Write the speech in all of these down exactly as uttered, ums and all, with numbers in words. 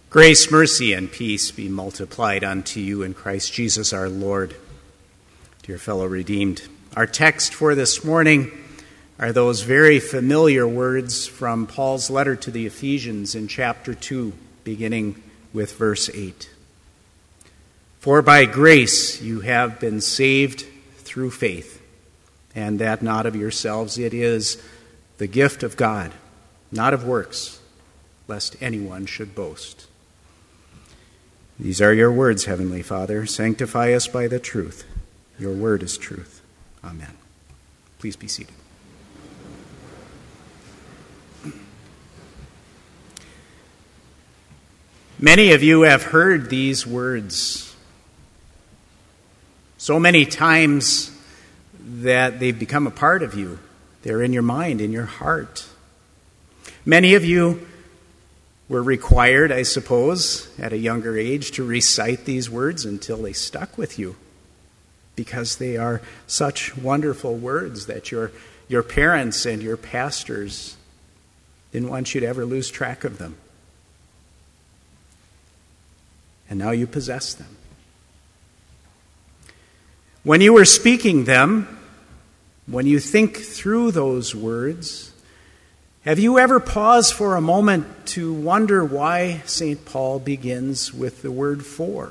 Grace, mercy, and peace be multiplied unto you in Christ Jesus our Lord. Dear fellow redeemed, our text for this morning are those very familiar words from Paul's letter to the Ephesians in chapter two, beginning with verse eight. For by grace you have been saved through faith, and that not of yourselves, it is the gift of God, not of works, lest anyone should boast. These are your words, Heavenly Father. Sanctify us by the truth. Your word is truth. Amen. Please be seated. Many of you have heard these words so many times that they've become a part of you. They're in your mind, in your heart. Many of you were required, I suppose, at a younger age to recite these words until they stuck with you, because they are such wonderful words that your, your parents and your pastors didn't want you to ever lose track of them. And now you possess them. When you were speaking them, when you think through those words, have you ever paused for a moment to wonder why Saint Paul begins with the word for?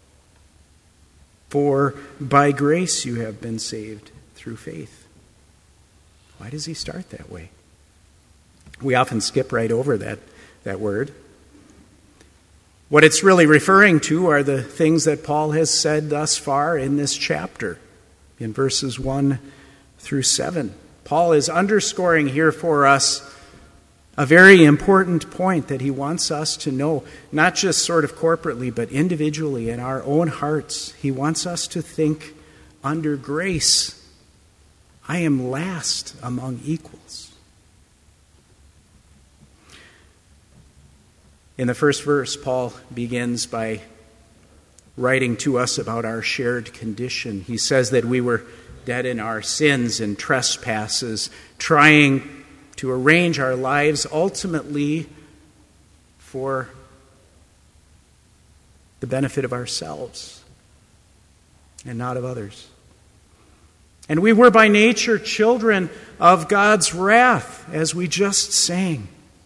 For by grace you have been saved through faith. Why does he start that way? We often skip right over that, that word. What it's really referring to are the things that Paul has said thus far in this chapter, in verses one through seven. Paul is underscoring here for us a very important point that he wants us to know, not just sort of corporately, but individually in our own hearts. He wants us to think under grace, I am last among equals. In the first verse, Paul begins by writing to us about our shared condition. He says that we were dead in our sins and trespasses, trying to arrange our lives ultimately for the benefit of ourselves and not of others. And we were by nature children of God's wrath, as we just sang.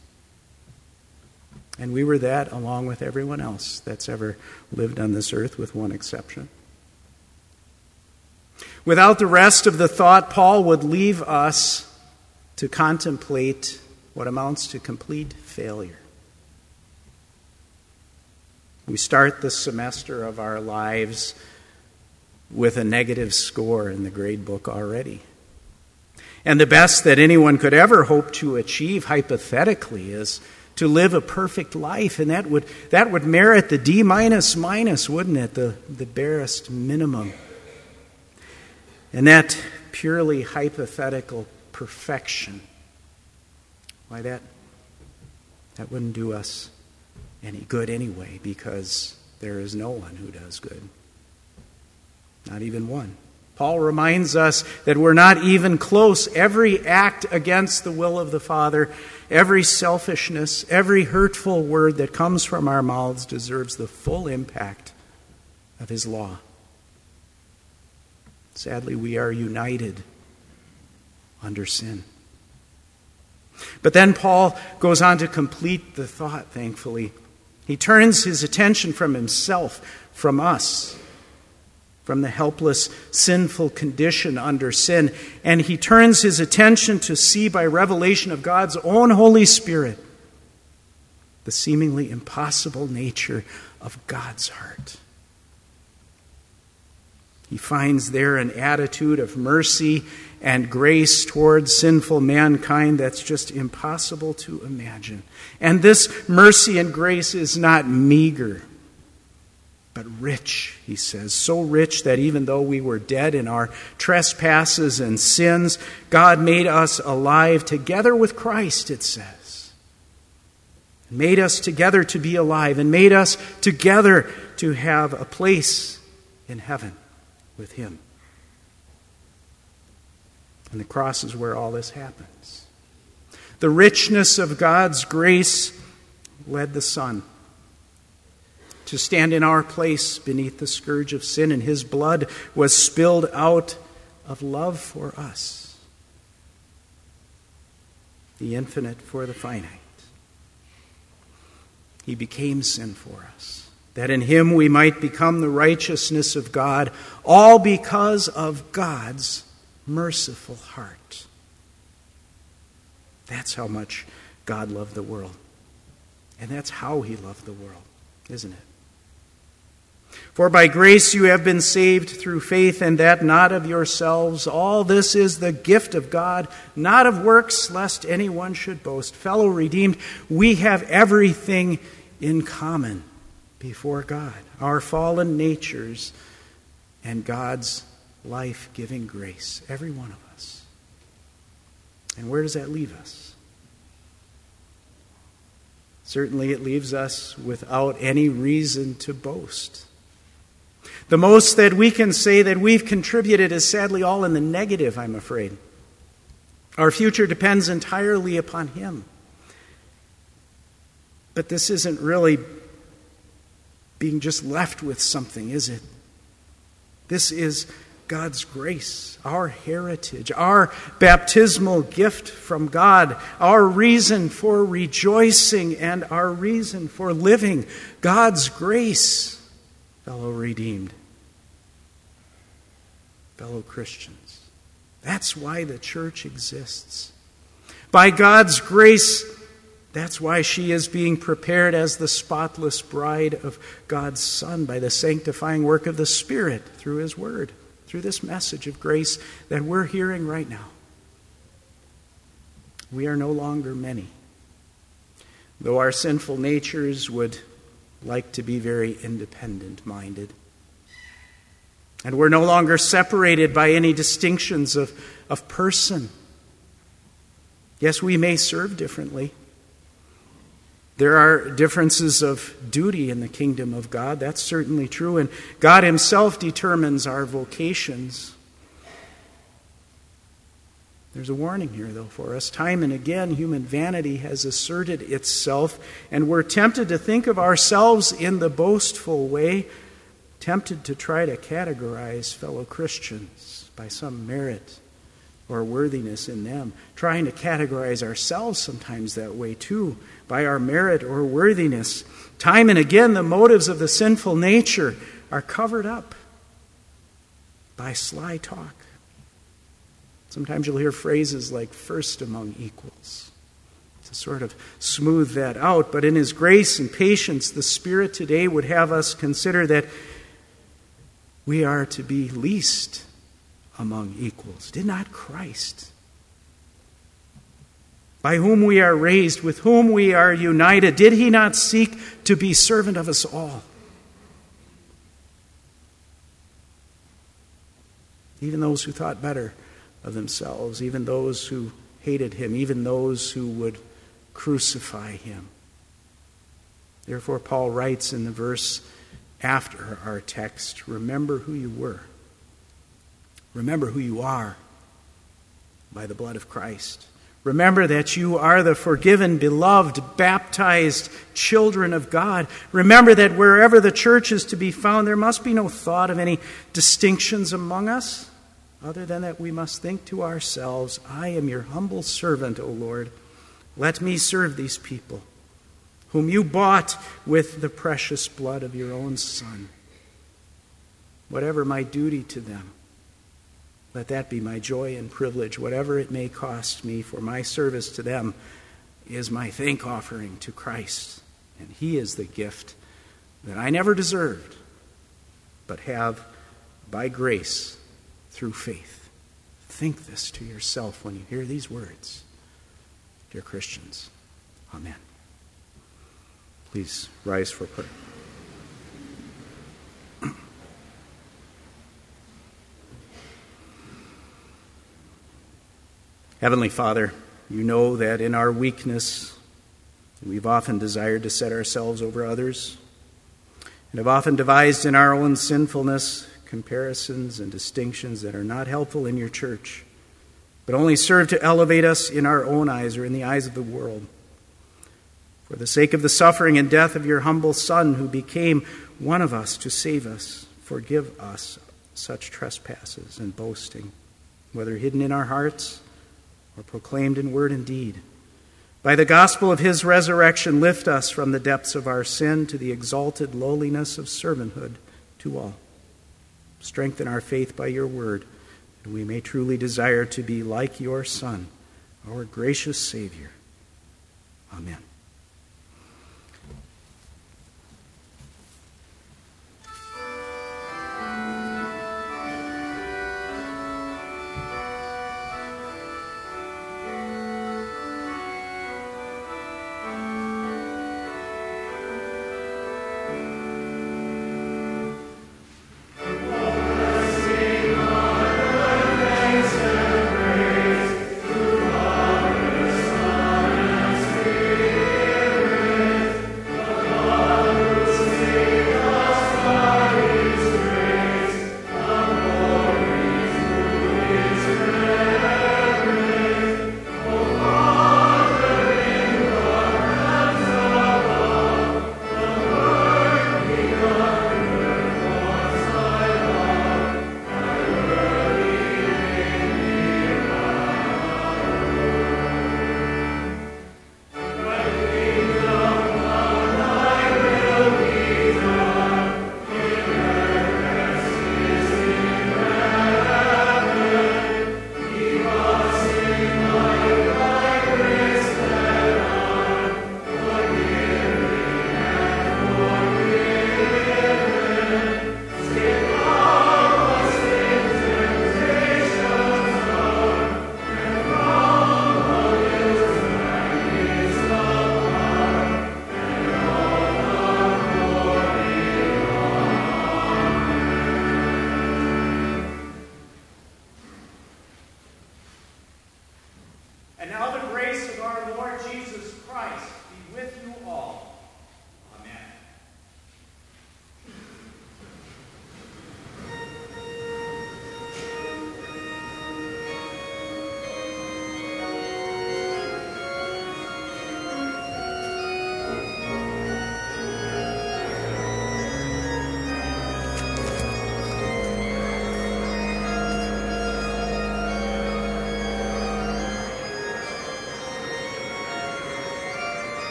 And we were that along with everyone else that's ever lived on this earth, with one exception. Without the rest of the thought, Paul would leave us to contemplate what amounts to complete failure. We start the semester of our lives with a negative score in the grade book already. And the best that anyone could ever hope to achieve, hypothetically, is to live a perfect life. And that would that would merit the D minus minus, wouldn't it? The, the barest minimum. And that purely hypothetical perfection, why that that wouldn't do us any good anyway, because there is no one who does good. Not even one. Paul reminds us that we're not even close. Every act against the will of the Father, every selfishness, every hurtful word that comes from our mouths deserves the full impact of his law. Sadly, we are united under sin. But then Paul goes on to complete the thought, thankfully. He turns his attention from himself, from us, from the helpless, sinful condition under sin, and he turns his attention to see by revelation of God's own Holy Spirit the seemingly impossible nature of God's heart. He finds there an attitude of mercy and grace towards sinful mankind that's just impossible to imagine. And this mercy and grace is not meager, but rich, he says. So rich that even though we were dead in our trespasses and sins, God made us alive together with Christ, it says. Made us together to be alive, and made us together to have a place in heaven with him. And the cross is where all this happens. The richness of God's grace led the Son to stand in our place beneath the scourge of sin, and his blood was spilled out of love for us. The infinite for the finite. He became sin for us, that in him we might become the righteousness of God, all because of God's merciful heart. That's how much God loved the world. And that's how he loved the world, isn't it? For by grace you have been saved through faith, and that not of yourselves. All this is the gift of God, not of works, lest anyone should boast. Fellow redeemed, we have everything in common before God. Our fallen natures and God's life-giving grace. Every one of us. And where does that leave us? Certainly it leaves us without any reason to boast. The most that we can say that we've contributed is sadly all in the negative, I'm afraid. Our future depends entirely upon him. But this isn't really being just left with something, is it? This is God's grace, our heritage, our baptismal gift from God, our reason for rejoicing and our reason for living. God's grace, fellow redeemed, fellow Christians. That's why the church exists. By God's grace, that's why she is being prepared as the spotless bride of God's Son by the sanctifying work of the Spirit through his word, through this message of grace that we're hearing right now. We are no longer many. Though our sinful natures would like to be very independent-minded. And we're no longer separated by any distinctions of, of person. Yes, we may serve differently. There are differences of duty in the kingdom of God. That's certainly true. And God himself determines our vocations. There's a warning here, though, for us. Time and again, human vanity has asserted itself, and we're tempted to think of ourselves in the boastful way, tempted to try to categorize fellow Christians by some merit or worthiness in them, trying to categorize ourselves sometimes that way too, by our merit or worthiness. Time and again, the motives of the sinful nature are covered up by sly talk. Sometimes you'll hear phrases like first among equals to sort of smooth that out. But in his grace and patience, the Spirit today would have us consider that we are to be least among equals. Did not Christ, by whom we are raised, with whom we are united, did he not seek to be servant of us all? Even those who thought better of themselves, even those who hated him, even those who would crucify him. Therefore, Paul writes in the verse after our text, remember who you were. Remember who you are by the blood of Christ. Remember that you are the forgiven, beloved, baptized children of God. Remember that wherever the church is to be found, there must be no thought of any distinctions among us, other than that we must think to ourselves, I am your humble servant, O Lord. Let me serve these people, whom you bought with the precious blood of your own Son. Whatever my duty to them, let that be my joy and privilege. Whatever it may cost me for my service to them is my thank offering to Christ. And he is the gift that I never deserved, but have by grace through faith. Think this to yourself when you hear these words, dear Christians. Amen. Please rise for prayer. Heavenly Father, you know that in our weakness, we've often desired to set ourselves over others, and have often devised in our own sinfulness comparisons and distinctions that are not helpful in your church, but only serve to elevate us in our own eyes or in the eyes of the world. For the sake of the suffering and death of your humble Son, who became one of us to save us, forgive us such trespasses and boasting, whether hidden in our hearts or proclaimed in word and deed. By the gospel of his resurrection, lift us from the depths of our sin to the exalted lowliness of servanthood to all. Strengthen our faith by your word, that we may truly desire to be like your Son, our gracious Savior. Amen.